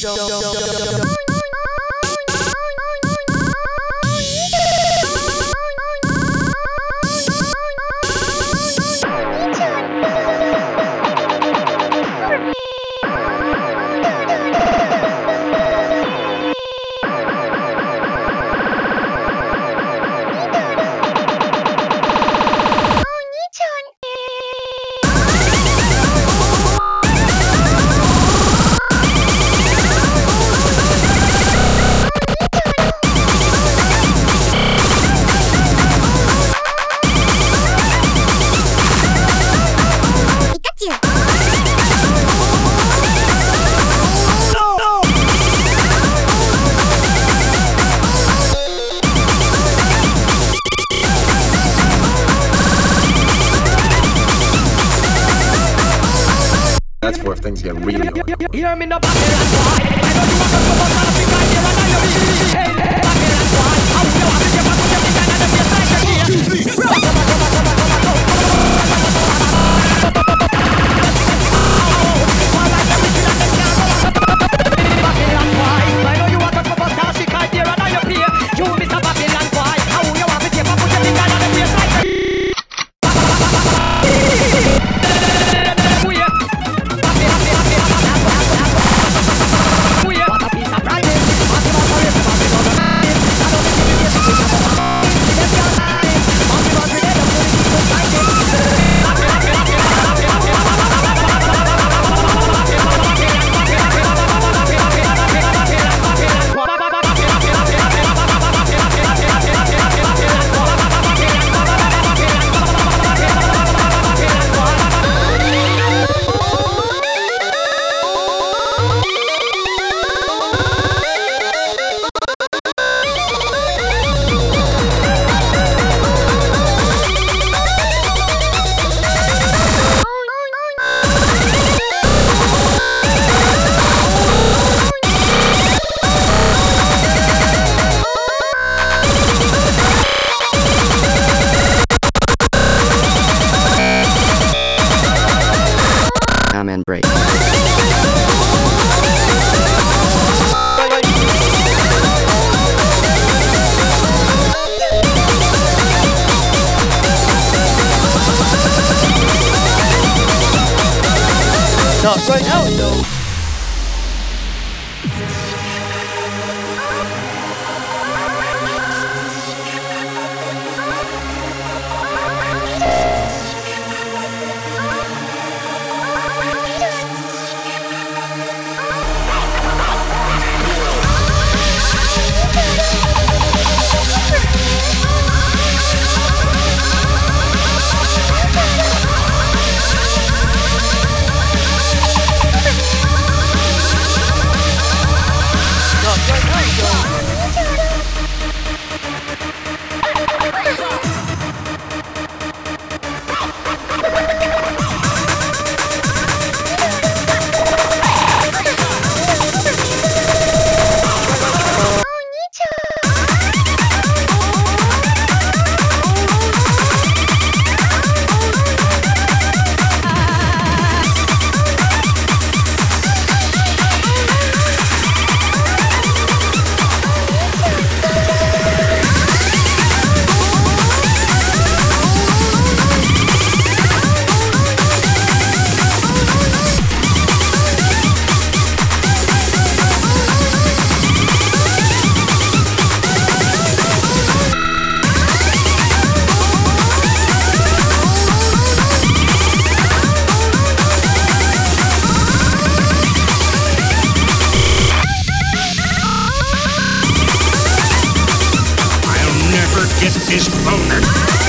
That's for if things get really hard. Hear me no back here and why? I know you want to go on a big idea and I know you hey, back here and why? How you know I'm in your back with every kind of your like a deer. Back here and why? I know you want to go on a big idea and I know you you miss a back here and why? How you want to get back with every kind of your like a and break. No, right now though. Get this boner.